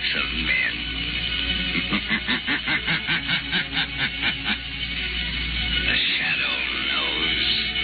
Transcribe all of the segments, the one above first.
lots of men. The Shadow knows.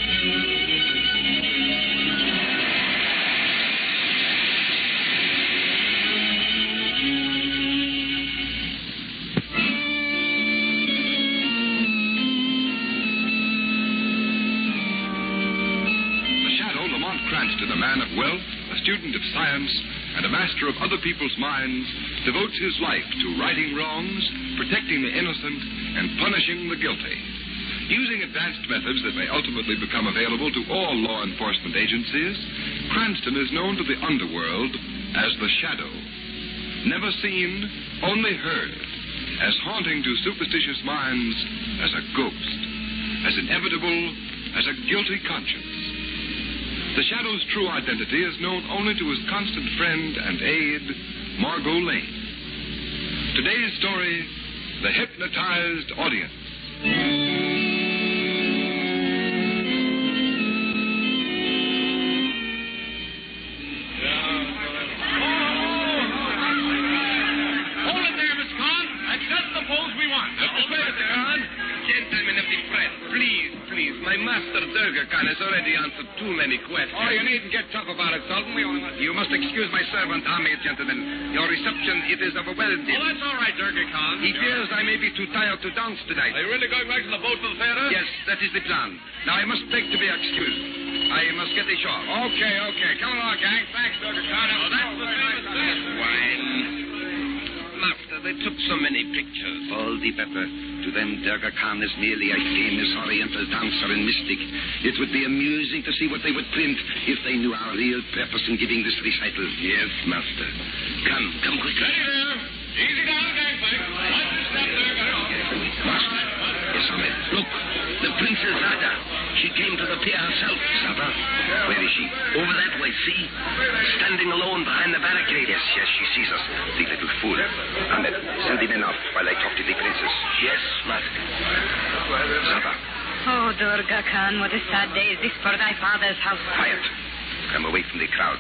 Cranston, a man of wealth, a student of science, and a master of other people's minds, devotes his life to righting wrongs, protecting the innocent, and punishing the guilty. Using advanced methods that may ultimately become available to all law enforcement agencies, Cranston is known to the underworld as the Shadow. Never seen, only heard, as haunting to superstitious minds as a ghost, as inevitable as a guilty conscience. The Shadow's true identity is known only to his constant friend and aide, Margot Lane. Today's story, The Hypnotized Audience. Has already answered too many questions. Oh, you needn't get tough about it, Sultan. You must excuse my servant, army gentlemen. Your reception, it is overwhelming. Oh, that's all right, Durga Khan. He fears I may be too tired to dance tonight. Are you really going back to the boat for the theater? Yes, that is the plan. Now, I must beg to be excused. I must get ashore. Okay. Come along, gang. Thanks, Durga Khan. Oh, that's the famous thing. Wine. Master, they took so many pictures. All the better. To them, Durga Khan is merely a famous Oriental dancer and mystic. It would be amusing to see what they would print if they knew our real purpose in giving this recital. Yes, Master. Come quickly. Steady there. Easy down, gangplank. Watch your step there. Master. Yes, Ahmed. Look, the Princess Zada. She came to the pier herself. Zada? Where is she? Over that way, see? Standing alone behind the barricade. Yes, she sees us. The little fool. Ahmed, send the men off while I talk to the princess. Yes, Master. Zada. Oh, Durga Khan, what a sad day is this for thy father's house. Quiet. Come away from the crowd.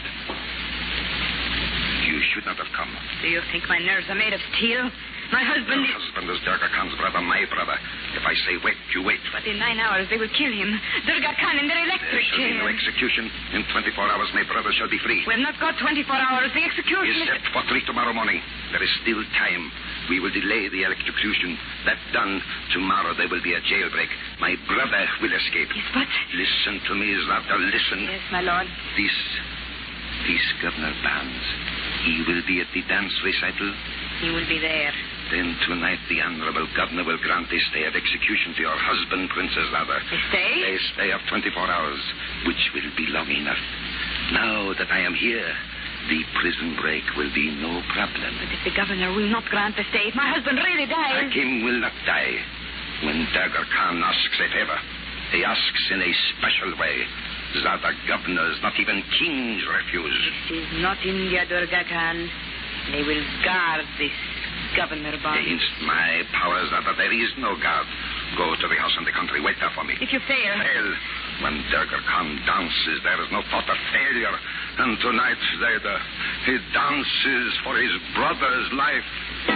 You should not have come. Do you think my nerves are made of steel? My husband... Your husband is Durga Khan's brother, my brother. If I say wait, you wait. But in 9 hours they will kill him. Durga Khan in their electric chair. There shall be no execution. In 24 hours my brother shall be free. We've not got 24 hours. The execution is set for 3 tomorrow morning. There is still time. We will delay the electrocution. That done, tomorrow there will be a jailbreak. My brother will escape. Yes, but... Listen to me, Zlata, listen. Yes, my lord. This Governor Barnes, he will be at the dance recital. He will be there. Then tonight the Honorable Governor will grant a stay of execution to your husband, Princess Zada. A stay? A stay of 24 hours, which will be long enough. Now that I am here, the prison break will be no problem. But if the governor will not grant the stay, if my husband really dies... Hakim will not die. When Durga Khan asks a favor, he asks in a special way. Zada governors, not even kings, refuse. This is not India, Durga Khan. They will guard this Governor Barnes. Against my powers, Zada, there is no guard. Go to the house in the country. Wait there for me. If you fail... Fail. When Durga Khan dances, there is no thought of failure. And tonight, Zada, he dances for his brother's life.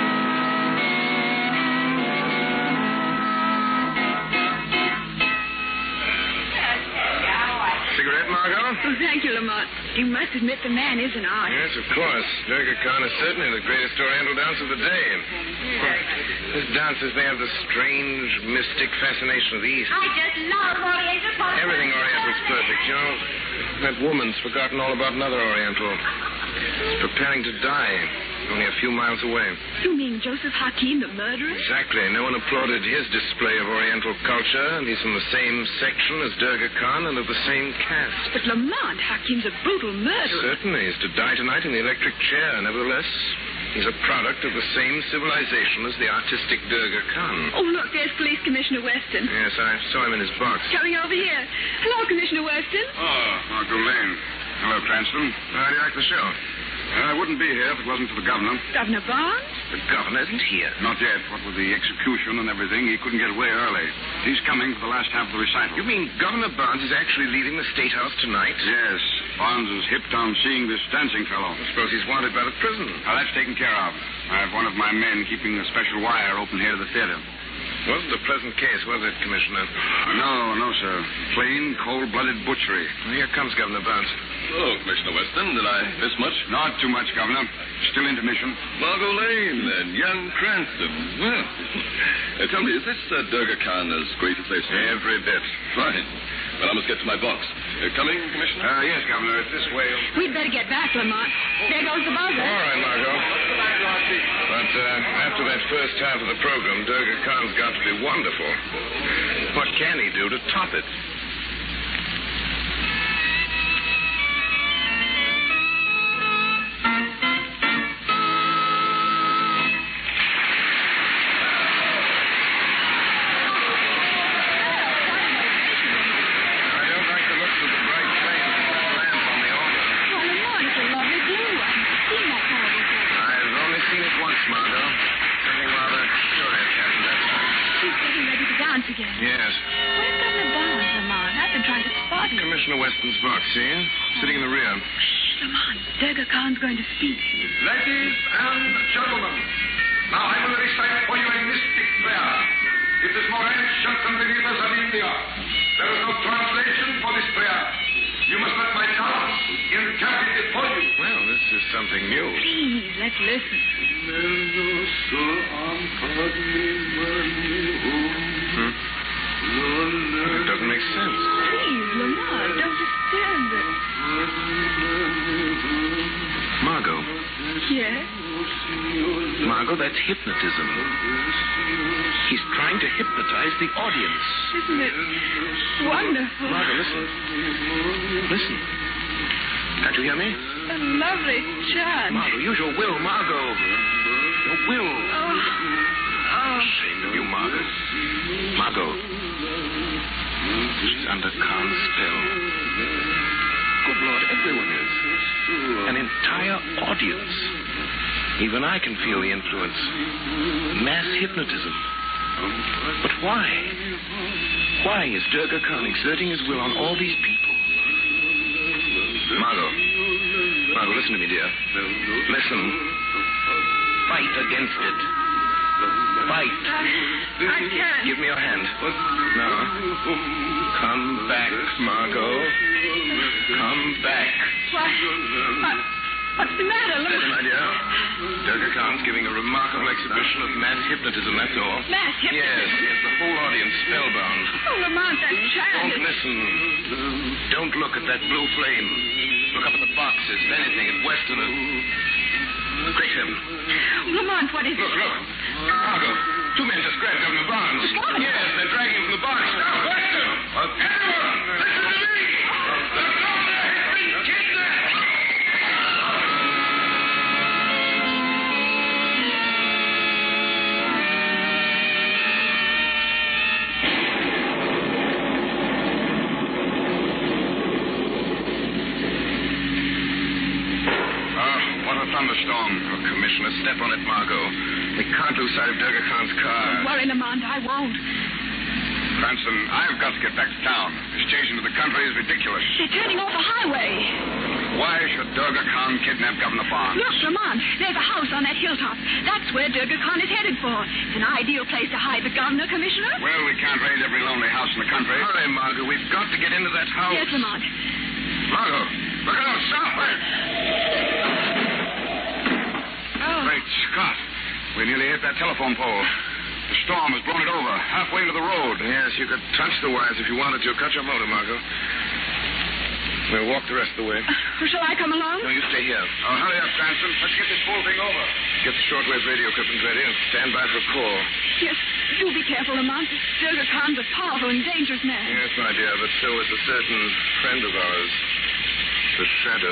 Cigarette, Margot? Oh, thank you, Lamont. You must admit the man is an art. Yes, of course. Durga Khan is certainly the greatest Oriental dance of the day. His dances, they have the strange, mystic fascination of the East. I just love Oriental culture. Everything Oriental's perfect, you know. That woman's forgotten all about another Oriental. He's preparing to die, only a few miles away. You mean Joseph Hakim, the murderer? Exactly. No one applauded his display of Oriental culture, and he's from the same section as Durga Khan and of the same caste. But Lamont, Hakim's a brutal murderer. Certainly. He's to die tonight in the electric chair. Nevertheless, he's a product of the same civilization as the artistic Durga Khan. Oh, look, there's Police Commissioner Weston. Yes, I saw him in his box. Coming over here. Hello, Commissioner Weston. Oh, Margot Lane. Hello, Cranston. How do you like the show? I wouldn't be here if it wasn't for the governor. Governor Barnes? The governor isn't here. Not yet. What with the execution and everything, he couldn't get away early. He's coming for the last half of the recital. You mean Governor Barnes is actually leaving the State House tonight? Yes. Barnes is hipped on seeing this dancing fellow. I suppose he's wanted by the prison. Now, that's taken care of. I have one of my men keeping a special wire open here to the theater. Wasn't a pleasant case, was it, Commissioner? No, sir. Plain, cold-blooded butchery. Well, here comes Governor Barnes. Oh, Commissioner Weston, did I miss much? Not too much, Governor. Still intermission. Margot Lane and young Cranston. Well, tell me, is this Durga Khan as great as they say? Every bit. Fine. Well, I must get to my box. Coming, Commissioner? Yes, Governor. It's this way. We'd better get back, Lamont. There goes the buzzer. All right, Margot. But after that first half of the program, Durga Khan's got to be wonderful. What can he do to top it? Yes. Where's Governor Barnes, Lamont? I've been trying to spot him. Commissioner Weston's box, see? Sitting in the rear. Shh, Lamont. Durga Khan's going to speak. Ladies and gentlemen, now I will recite for you a mystic prayer. It is more ancient than the rivers of India. There is no translation for this prayer. You must let my tongue interpret it for you. Well, this is something new. Please, let's listen. It doesn't make sense. Please, Lamont, don't disturb it. Margot. Yes? Margot, that's hypnotism. He's trying to hypnotize the audience. Isn't it wonderful? Margot, listen. Listen. Can't you hear me? A lovely chant. Margot, use your will, Margot. Your will. Oh. Shame of you, Margot. Margot. She's under Khan's spell. Good Lord, everyone is. An entire audience. Even I can feel the influence. Mass hypnotism. But why? Why is Durga Khan exerting his will on all these people? Margot. Margot, listen to me, dear. Listen. Fight against it. Fight. I can't. Give me your hand. No. Come back, Margot. Come back. What's the matter, Steady, Lamont? my dear. Durga Khan's giving a remarkable exhibition of mass hypnotism, that's all. Mass hypnotism? Yes, the whole audience spellbound. Oh, Lamont, that chant. Don't listen. Don't look at that blue flame. Look up at the boxes, if anything, at Weston. Great heaven. Lamont, what is it? Look. Margot, two men just grabbed Governor Barnes. What? Yes, they're dragging him from the box. Stop, Weston! Everyone, listen to me! They're going to have been kidnapped! Thunderstorm. Oh, Commissioner, step on it, Margot. We can't lose sight of Durga Khan's car. Don't worry, Lamont, I won't. Cranston, I've got to get back to town. This chase into the country is ridiculous. They're turning off the highway. Why should Durga Khan kidnap Governor Barnes? Look, Lamont, there's a house on that hilltop. That's where Durga Khan is headed for. It's an ideal place to hide the governor, Commissioner. Well, we can't raid every lonely house in the country. Hurry, Margot. We've got to get into that house. Yes, Lamont. Margot, look out. Stop. Oh. Great Scott. We nearly hit that telephone pole. The storm has blown it over, halfway to the road. Yes, you could touch the wires if you wanted to. Cut your motor, Margot. We'll walk the rest of the way. Shall I come along? No, you stay here. Oh, hurry up, Cranston. Let's get this whole thing over. Get the shortwave radio equipment ready and stand by for a call. Yes, do be careful, Lamont. Durga Khan's a powerful and dangerous man. Yes, my dear, but so is a certain friend of ours, the Shadow.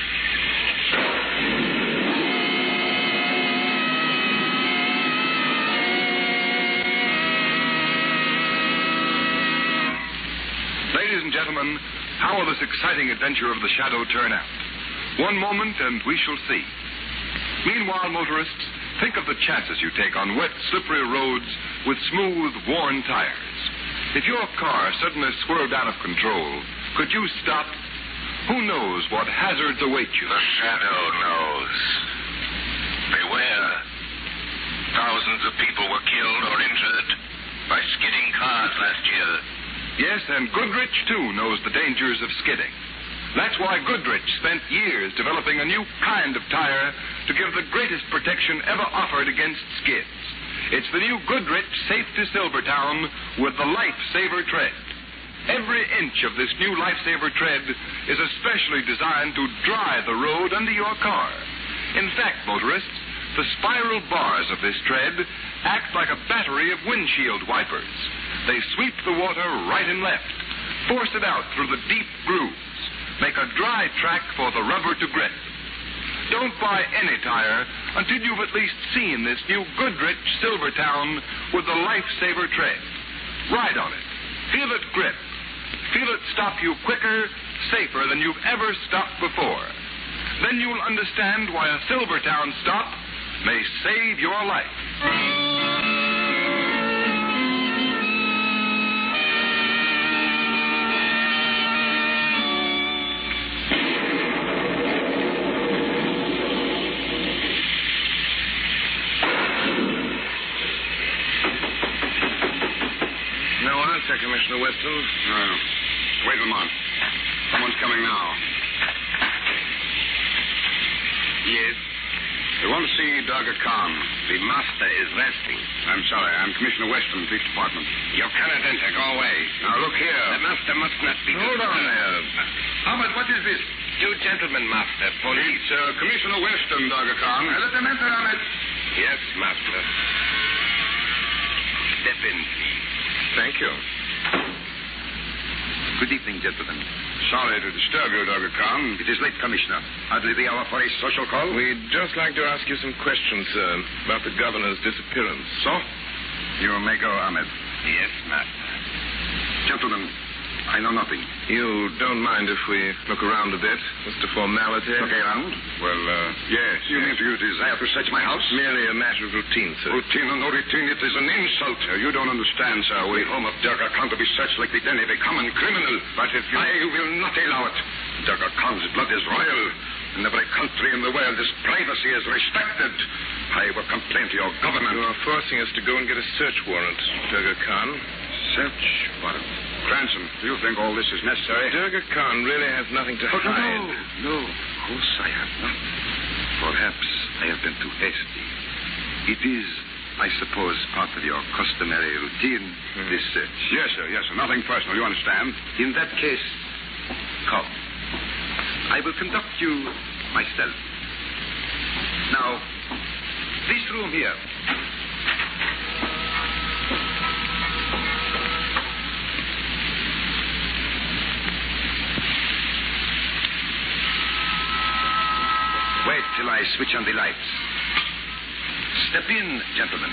Ladies and gentlemen, how will this exciting adventure of the Shadow turn out? One moment and we shall see. Meanwhile, motorists, think of the chances you take on wet, slippery roads with smooth, worn tires. If your car suddenly swerved out of control, could you stop? Who knows what hazards await you? The shadow knows. Beware. Thousands of people were killed or injured by skidding cars last year. Yes, and Goodrich, too, knows the dangers of skidding. That's why Goodrich spent years developing a new kind of tire to give the greatest protection ever offered against skids. It's the new Goodrich Safety Silvertown with the Lifesaver tread. Every inch of this new Lifesaver tread is especially designed to dry the road under your car. In fact, motorists, the spiral bars of this tread act like a battery of windshield wipers. They sweep the water right and left, force it out through the deep grooves, make a dry track for the rubber to grip. Don't buy any tire until you've at least seen this new Goodrich Silvertown with the Lifesaver tread. Ride on it. Feel it grip. Feel it stop you quicker, safer than you've ever stopped before. Then you'll understand why a Silvertown stop may save your life. Commissioner Weston. No. Wait, Lamont. Someone's coming now. Yes? They want to see Durga Khan. The master is resting. I'm sorry. I'm Commissioner Weston, Police Department. You cannot enter. Go away. Now, look here. The master must not be Hold on there. Ahmed, what is this? Two gentlemen, master. Police. It's Commissioner Weston, Durga Khan. Let them enter, Ahmed. Yes, master. Step in, please. Thank you. Good evening, gentlemen. Sorry to disturb you, Durga Khan. It is late, Commissioner. Hardly the hour for a social call. We'd just like to ask you some questions, sir, about the governor's disappearance. So? You may go, Ahmed. Yes, master. Gentlemen, I know nothing. You don't mind if we look around a bit, just a formality? Look around? Well, yes. You mean you desire to search my house? Merely a matter of routine, sir. Routine or no routine, it is an insult. You don't understand, sir. The home of Durga Khan to be searched like the den of a common criminal. But if you... I will not allow it. Durga Khan's blood is royal. In every country in the world, his privacy is respected. I will complain to your government. You are forcing us to go and get a search warrant, Durga Khan. Search warrant? Cranston, do you think all this is necessary? Durga Khan really has nothing to hide. No, of course I have not. Perhaps I have been too hasty. It is, I suppose, part of your customary routine, this search. Yes, sir. Yes, sir. Nothing personal, you understand? In that case, come. I will conduct you myself. Now, this room here. Wait till I switch on the lights. Step in, gentlemen.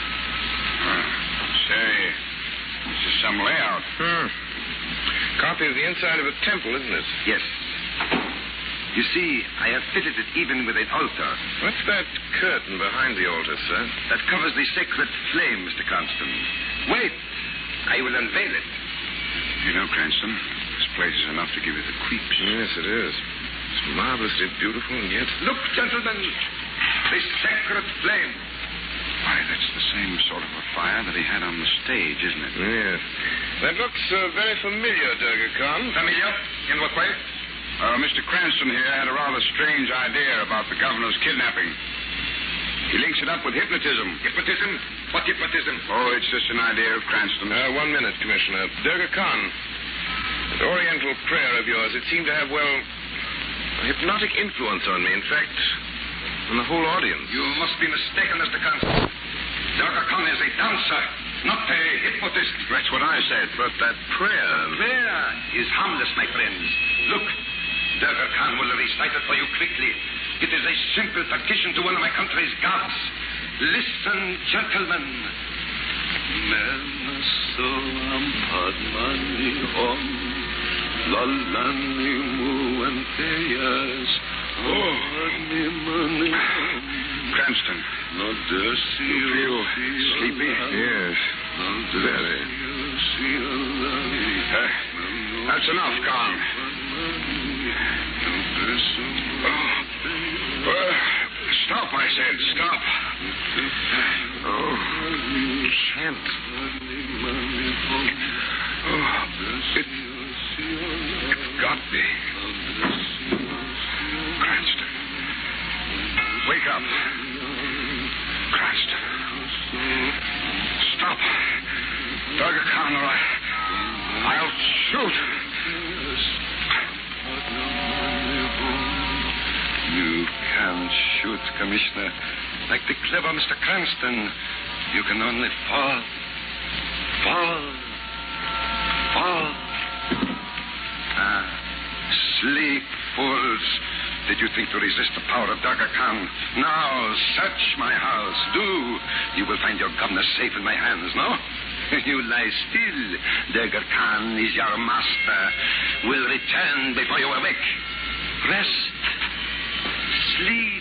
Say, this is some layout. Copy of the inside of a temple, isn't it? Yes. You see, I have fitted it even with an altar. What's that curtain behind the altar, sir? That covers the sacred flame, Mr. Cranston. Wait. I will unveil it. You know, Cranston, this place is enough to give you the creeps. Yes, it is. It's marvelously beautiful, and yet... Look, gentlemen. The sacred flame. Why, that's the same sort of a fire that he had on the stage, isn't it? Yes. That looks very familiar, Durga Khan. Familiar? In what way? Mr. Cranston here had a rather strange idea about the governor's kidnapping. He links it up with hypnotism. Hypnotism? What hypnotism? Oh, it's just an idea of Cranston's. 1 minute, Commissioner. Durga Khan, that Oriental prayer of yours, it seemed to have, well, a hypnotic influence on me. In fact, on the whole audience. You must be mistaken, Mr. Cranston. Durga Khan is a dancer, not a hypnotist. That's what I said. But that prayer... Prayer is harmless, my friends. Look, Durga Khan will recite it for you quickly. It is a simple petition to one of my country's gods. Listen, gentlemen. Mensoam padmani om lalani muanteyas. Cranston, do you feel sleepy? Yes, very. That's enough, Khan. Stop, I said. Stop. Oh, chant. It's got me. Cranston. Wake up. Cranston. Stop. Durga Khan, or I'll shoot. You can shoot, Commissioner. Like the clever Mr. Cranston. You can only fall. Sleep, fools. Did you think to resist the power of Durga Khan? Now, search my house. Do. You will find your governor safe in my hands, no? You lie still. Durga Khan is your master. Will return before you awake. Rest. Sleep.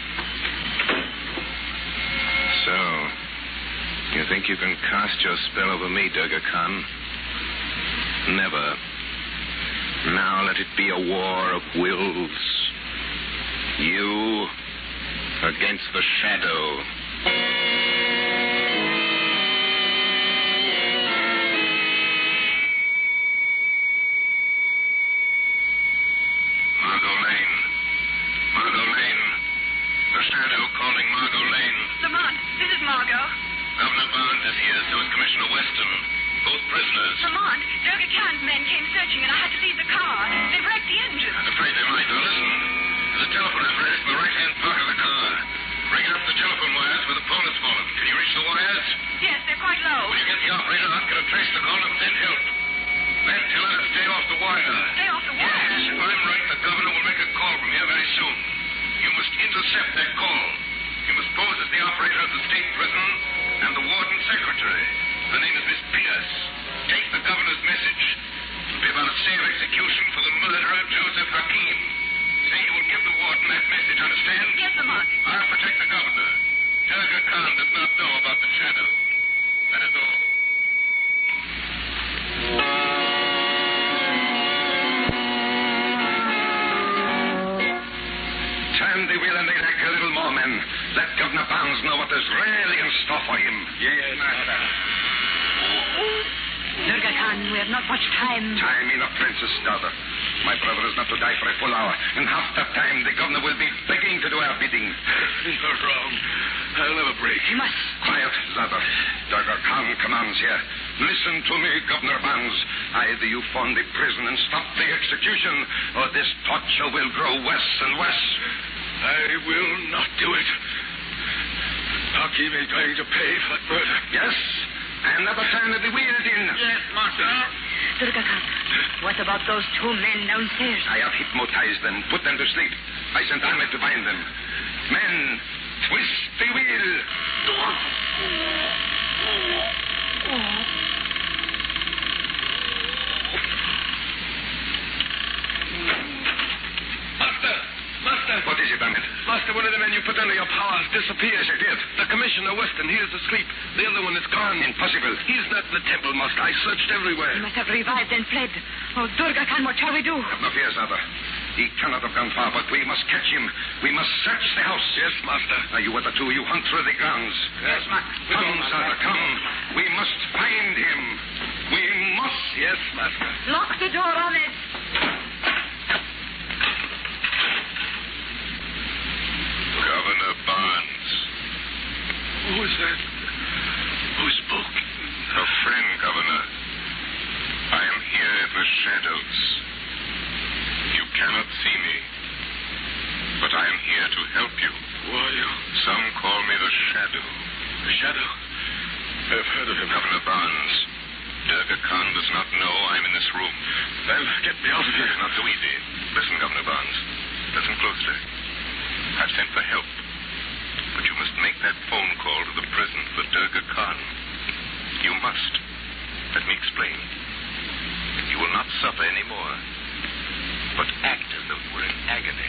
So, you think you can cast your spell over me, Durga Khan? Never. Now let it be a war of wills. You against the shadow. Margot Lane. The shadow calling Margot Lane. Lamont, this is Margot. Governor Barnes is here, so is Commissioner Weston. Both prisoners. Lamont, Durga Khan's men came searching and I had to leave the car. They wrecked the engine. I'm afraid they might. Now listen. There's a telephone apparatus in the right-hand part of the car. Bring up the telephone wires where the pole has fallen. Can you reach the wires? Yes, they're quite low. Will you get the operator out, get a trace the call, and send help? Then tell her to stay off the wire. Stay off the wire? Yes, if I'm right, the governor will make a call from here very soon. You must intercept that call. You must pose as the operator of the state prison and the warden's secretary. Her name is Miss Pierce. Take the governor's message. It'll be about a safe execution for the murderer, Joseph Hakim. Say you will give the warden that message, understand? Yes, Lamont. I'll protect the governor. Durga Khan does not know about the shadow. That is all. Turn the wheel and elect a little more, men. Let Governor Barnes know what is really in store for him. Yes, Master. Durga Khan, we have not much time. Time enough, Princess Daughter. My brother is not to die for a full hour. In half that time, the governor will be begging to do our bidding. You're wrong. I'll never break. You must. Quiet, Zadar. Durga Khan commands here. Listen to me, Governor Barnes. Either you form the prison and stop the execution, or this torture will grow worse and worse. I will not do it. Hakim is going to pay for that murder. Yes? Another turn of the wheel, Din. Yes, Master. Durga Khan, what about those two men downstairs? I have hypnotized them, put them to sleep. I sent Ahmed to find them. Men, twist the wheel. Master. What is it, Ahmed? Master, one of the men you put under your powers disappeared. Yes, I did. The Commissioner Weston, he is asleep. The other one is gone. Impossible. He's not in the temple, Master. I searched everywhere. He must have revived and fled. Oh, Durga Khan, what shall we do? Have no fear, Zadar. He cannot have gone far, but we must catch him. We must search the house. Yes, Master. Now, you other two, you hunt through the grounds. Yes, Master. Come, Zadar, come. We must find him. We must. Yes, Master. Lock the door, Ahmed. Governor Barnes. Who was that? Who spoke? A friend, Governor. I am here in the shadows. You cannot see me, but I am here to help you. Who are you? Some call me the Shadow. The Shadow? I've heard of him. Governor Barnes, Durga Khan does not know I'm in this room. Then get me out of here. It's not so easy. Listen, Governor Barnes. Listen closely. I've sent for help. But you must make that phone call to the prison for Durga Khan. You must. Let me explain. You will not suffer anymore, but act as though you were in agony.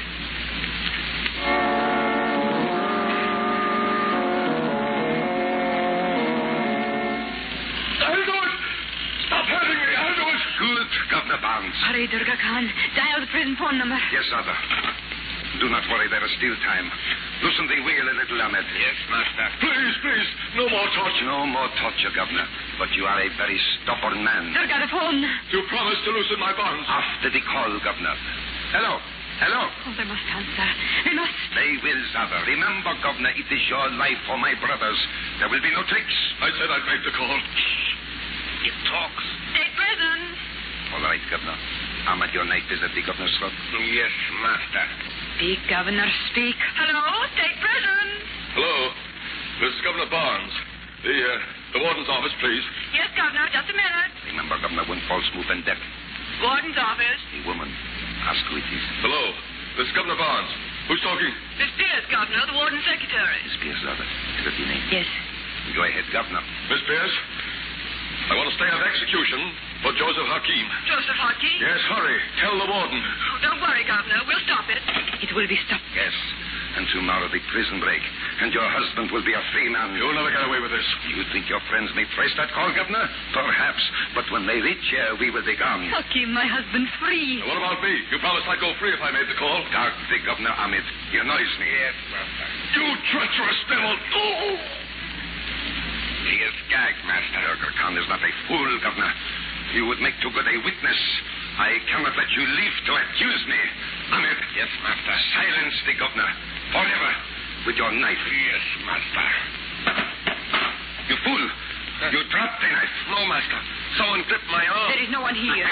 I'll do it! Stop hurting me! I'll do it! Good, Governor Barnes. bonds. Hurry, Durga Khan. Dial the prison phone number. Yes, Zada. Do not worry, there is still time. Loosen the wheel a little, Ahmed. Yes, master. Please, no more torture. No more torture, Governor. But you are a very stubborn man. Durga, the phone. You promised to loosen my bonds. After the call, Governor. Hello. Oh, they must answer. They must. They will, Zada. Remember, Governor, it is your life for my brothers. There will be no tricks. I said I'd make the call. It talks. State prison. All right, Governor. Ahmed, your knife is at the governor's throat. Yes, master. Speak, Governor, speak. Hello, state prison. Hello. This is Governor Barnes. The warden's office, please. Yes, Governor, just a minute. Remember, Governor, one false move and death. Warden's office. A woman. Ask who it is. Hello. This is Governor Barnes. Who's talking? Miss Pierce, Governor, the warden's secretary. Miss Pierce, Zada. Is that your name? Yes. Go ahead, Governor. Miss Pierce, I want to stay of execution for Joseph Hakim. Joseph Hakim? Yes, hurry. Tell the warden. Oh, don't worry, Governor. We'll stop it. It will be stopped. Yes. And tomorrow the prison break. And your husband will be a free man. You'll never get away with this. You think your friends may trace that call, Governor? Perhaps. But when they reach here, we will be gone. Hakim, my husband, free. Now, what about me? You promised I'd go free if I made the call. Guard the Governor, Ahmed. He annoys me. Yes, master. You treacherous devil. Oh! He is gagged, master. Durga Khan is not a fool, Governor. You would make too good a witness. I cannot let you live to accuse me. Ahmed. Yes, master. Silence the Governor. Forever. With your knife. Yes, master. You fool. You dropped the knife. No, master. Someone clipped my arm. There is no one here.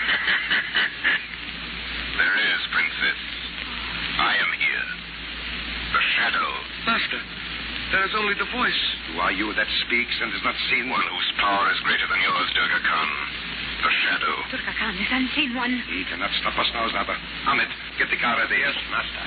There is, Princess. I am here. The shadow. Master, there is only the voice. Who are you that speaks and is not seen? One whose power is greater than yours, Durga Khan. The shadow. Durga Khan, this unseen one. He cannot stop us now, Zada. Ahmed, get the car ready. Yes, master.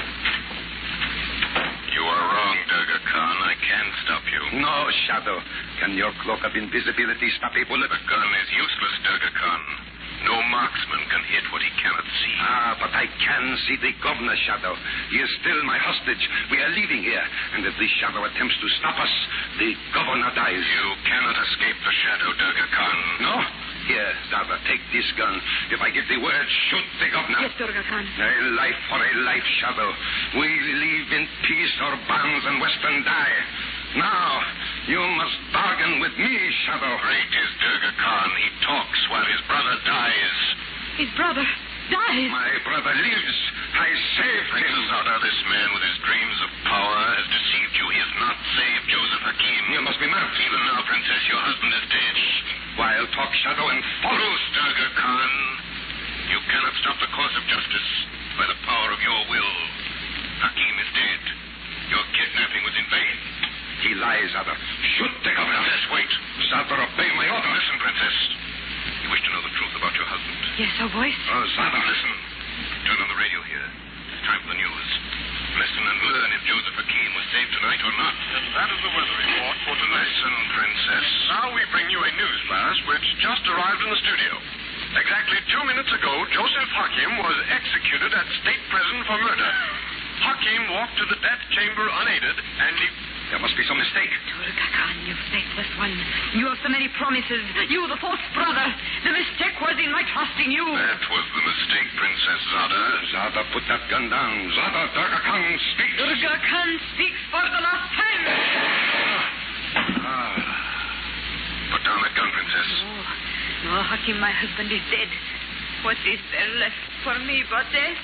You are wrong, Durga Khan. I can stop you. No, Shadow. Can your cloak of invisibility stop a bullet? The gun is useless, Durga Khan. No marksman can hit what he cannot see. Ah, but I can see the governor, Shadow. He is still my hostage. We are leaving here. And if the Shadow attempts to stop us, the governor dies. You cannot escape the shadow, Durga Khan. No? Here, Zada, take this gun. If I give the word, shoot the governor. Yes, Durga Khan. A life for a life, Shadow. We live in peace or bonds and Western die. Now, you must bargain with me, Shadow. Great is Durga Khan. He talks while his brother dies. His brother dies. My brother lives. I saved him. Princess Zada, this man with his dreams of power has deceived you. He has not saved Joseph Hakim. You must be mad. Even now, Princess, your husband is dead. While talk, Shadow, and follow. Bruce Durga Khan, you cannot stop the course of justice by the power of your will. Hakim is dead. Your kidnapping was in vain. He lies, Zada. Shoot the governor. Princess, wait. Zada, obey my order. Listen, Princess. You wish to know the truth about your husband. Yes, a voice. Oh, Zada. Listen. Turn on the radio here. It's time for the news. Listen and learn if Joseph Hakim was saved tonight or not. And that is the weather report for tonight. Listen, Princess. Now we bring you a news flash which just arrived in the studio. Exactly 2 minutes ago, Joseph Hakim was executed at state prison for murder. Hakim walked to the death chamber unaided, and he... There must be some mistake. Durga Khan, you faithless one. You have so many promises. You, the false brother. The mistake was in my trusting you. That was the mistake, Princess Zada. Zada, put that gun down. Zada, Durga Khan speaks. Durga Khan speaks for the last time. Put down that gun, Princess. No, Hakim, my husband is dead. What is there left for me but death?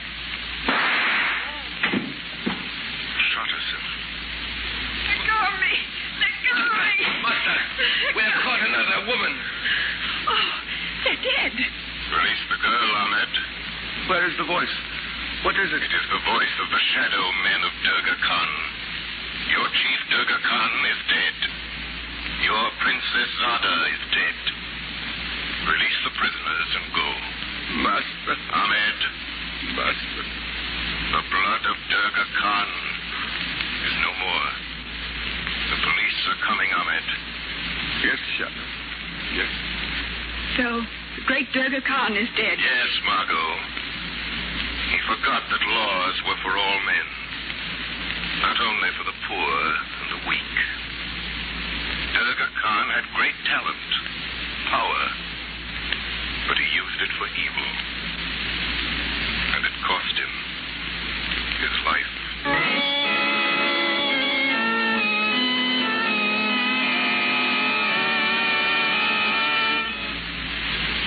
Shot herself. Let go of me. Let go of me. Master, we have caught another woman. Oh, they're dead. Release the girl, Ahmed. Where is the voice? What is it? It is the voice of the shadow men of Durga Khan. Your chief Durga Khan is dead. Your Princess Zada is dead. Release the prisoners and go. Master. Ahmed. Master. The blood of Durga Khan is no more. The police are coming, Ahmed. Yes, Shadow. Yes. So, the great Durga Khan is dead. Yes, Margot. He forgot that laws were for all men, not only for the poor and the weak. Durga Khan had great talent, power, but he used it for evil.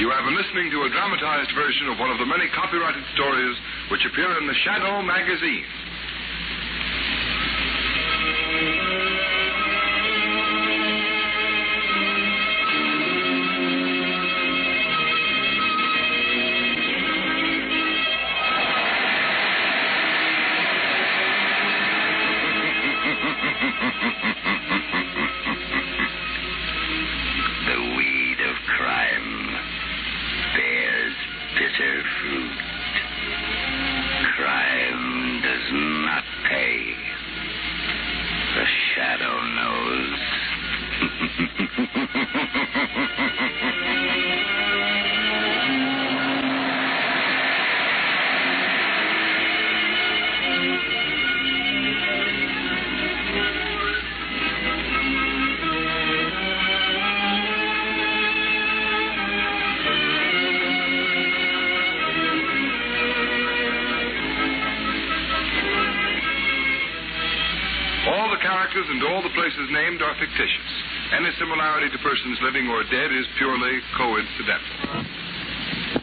You have been listening to a dramatized version of one of the many copyrighted stories which appear in the Shadow magazine. The weed of crime bears bitter fruit. Crime does not pay. The Shadow knows. All the characters and all the places named are fictitious. Any similarity to persons living or dead is purely coincidental.